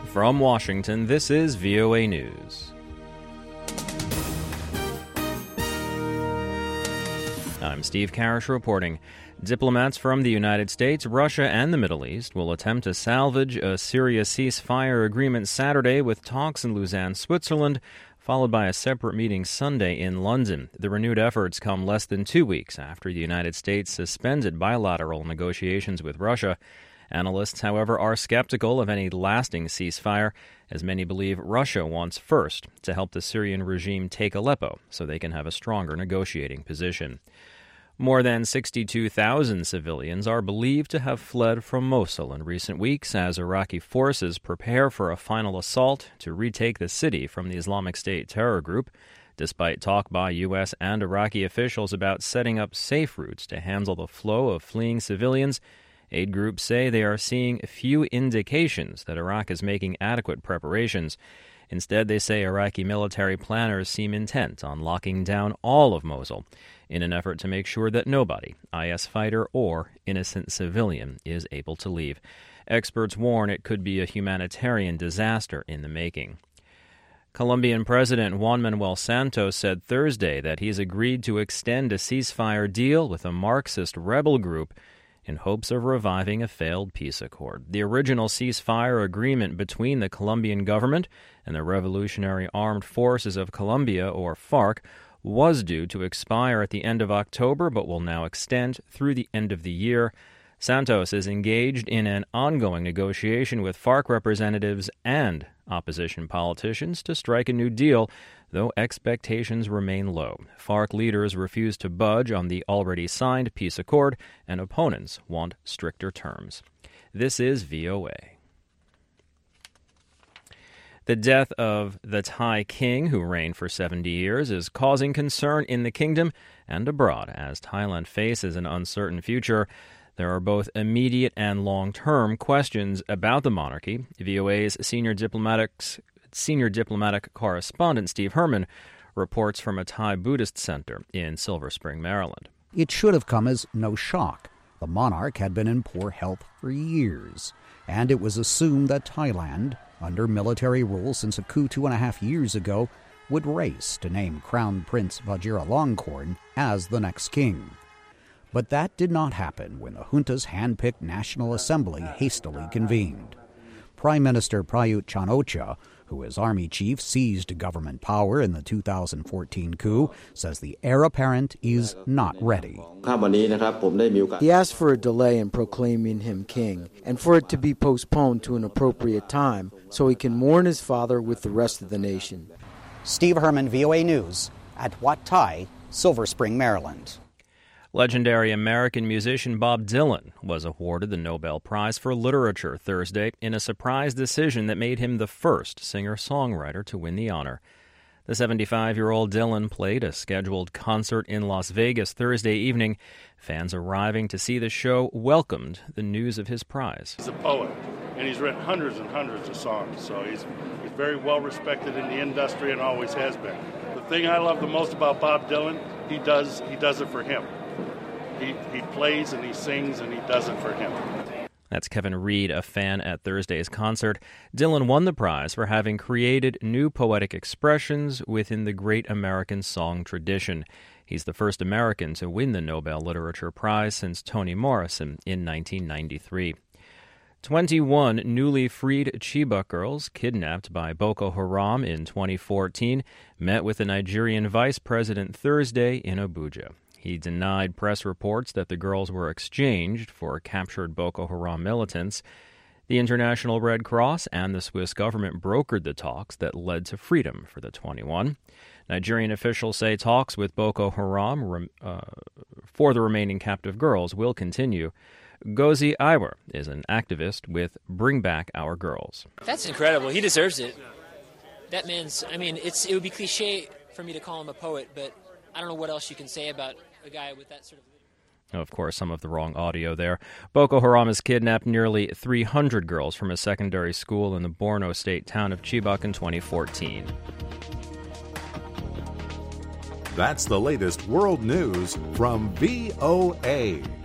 From Washington, this is VOA News. I'm Steve Karish reporting. Diplomats from the United States, Russia, and the Middle East will attempt to salvage a Syria ceasefire agreement Saturday with talks in Lausanne, Switzerland, followed by a separate meeting Sunday in London. The renewed efforts come less than 2 weeks after the United States suspended bilateral negotiations with Russia. Analysts, however, are skeptical of any lasting ceasefire, as many believe Russia wants first to help the Syrian regime take Aleppo so they can have a stronger negotiating position. More than 62,000 civilians are believed to have fled from Mosul in recent weeks as Iraqi forces prepare for a final assault to retake the city from the Islamic State terror group, despite talk by U.S. and Iraqi officials about setting up safe routes to handle the flow of fleeing civilians. Aid groups say they are seeing few indications that Iraq is making adequate preparations. Instead, they say Iraqi military planners seem intent on locking down all of Mosul in an effort to make sure that nobody, IS fighter or innocent civilian, is able to leave. Experts warn it could be a humanitarian disaster in the making. Colombian President Juan Manuel Santos said Thursday that he's agreed to extend a ceasefire deal with a Marxist rebel group in hopes of reviving a failed peace accord. The original ceasefire agreement between the Colombian government and the Revolutionary Armed Forces of Colombia, or FARC, was due to expire at the end of October, but will now extend through the end of the year. Santos is engaged in an ongoing negotiation with FARC representatives and opposition politicians to strike a new deal, though expectations remain low. FARC leaders refuse to budge on the already signed peace accord, and opponents want stricter terms. This is VOA. The death of the Thai king, who reigned for 70 years, is causing concern in the kingdom and abroad as Thailand faces an uncertain future. There are both immediate and long-term questions about the monarchy. VOA's senior diplomatic correspondent Steve Herman reports from a Thai Buddhist center in Silver Spring, Maryland. It should have come as no shock. The monarch had been in poor health for years, and it was assumed that Thailand, under military rule since a coup 2.5 years ago, would race to name Crown Prince Vajiralongkorn as the next king. But that did not happen when the junta's hand-picked National Assembly hastily convened. Prime Minister Prayut Chan-o-cha, who as army chief seized government power in the 2014 coup, says the heir apparent is not ready. He asked for a delay in proclaiming him king and for it to be postponed to an appropriate time so he can mourn his father with the rest of the nation. Steve Herman, VOA News, at Wat Thai, Silver Spring, Maryland. Legendary American musician Bob Dylan was awarded the Nobel Prize for Literature Thursday in a surprise decision that made him the first singer-songwriter to win the honor. The 75-year-old Dylan played a scheduled concert in Las Vegas Thursday evening. Fans arriving to see the show welcomed the news of his prize. He's a poet, and he's written hundreds and hundreds of songs, so he's very well respected in the industry and always has been. The thing I love the most about Bob Dylan, he does it for him. He plays and he sings and he does it for him. That's Kevin Reed, a fan at Thursday's concert. Dylan won the prize for having created new poetic expressions within the great American song tradition. He's the first American to win the Nobel Literature Prize since Toni Morrison in 1993. 21 newly freed Chibok girls kidnapped by Boko Haram in 2014 met with the Nigerian vice president Thursday in Abuja. He denied press reports that the girls were exchanged for captured Boko Haram militants. The International Red Cross and the Swiss government brokered the talks that led to freedom for the 21. Nigerian officials say talks with Boko Haram for the remaining captive girls will continue. Gozi Iwer is an activist with Bring Back Our Girls. That's incredible. He deserves it. That man's, it would be cliche for me to call him a poet, but I don't know what else you can say about a guy with that sort of... Of course, some of the wrong audio there. Boko Haram has kidnapped nearly 300 girls from a secondary school in the Borno state town of Chibok in 2014. That's the latest world news from VOA.